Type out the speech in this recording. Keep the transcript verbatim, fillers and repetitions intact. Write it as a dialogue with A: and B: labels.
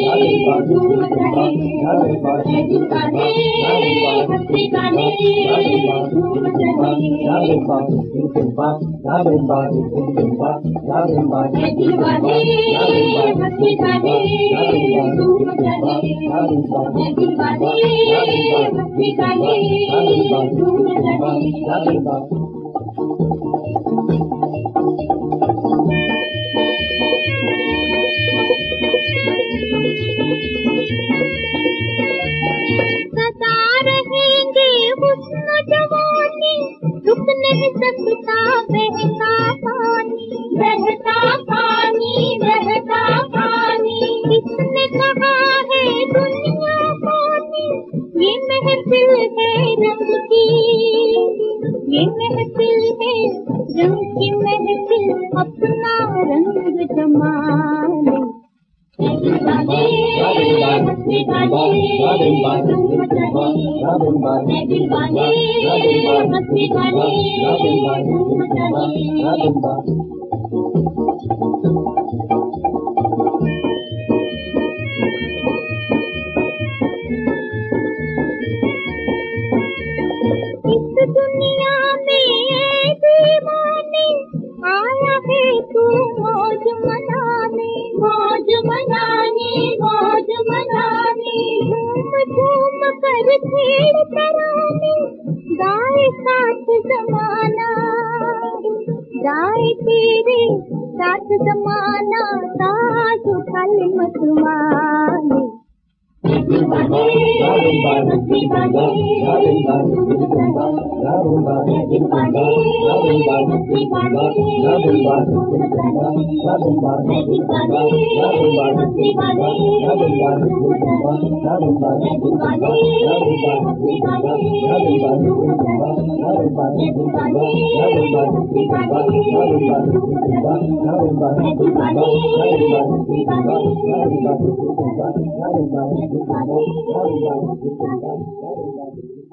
A: धूम चढ़े, है दीवाने हंसी गाने धूम चढ़े, है दीवाने हंसी गाने धूम चढ़े, है दीवाने हंसी गाने धूम चढ़े। सदा रहेंगे हुस्न जवानी, रुक नहीं सकता बहता पानी, बहता पानी, बहता पानी। किसने कहा है दुनिया पानी, ये महफिल है रंग की, ये महफिल है रंग की महफिल, अपना रंग जमाने। है दीवाने हंसी गाने धूम चढ़े, है दीवाने हंसी गाने धूम चढ़े। इस दुनिया में दीवाने आया है तू मौज मनाने, मौज मनाने, मौज मनाने। झूम झूम कर खेल तराने, गाए साथ जमाना, गाए तेरे साथ जमाना, साथ कल मत माने। है दीवाने हंसी गाने धूम चढ़े, है दीवाने हंसी गाने धूम चढ़े, है दीवाने हंसी गाने धूम चढ़े, है दीवाने हंसी गाने धूम चढ़े, है दीवाने हंसी गाने धूम चढ़े, है दीवाने हंसी गाने धूम चढ़े।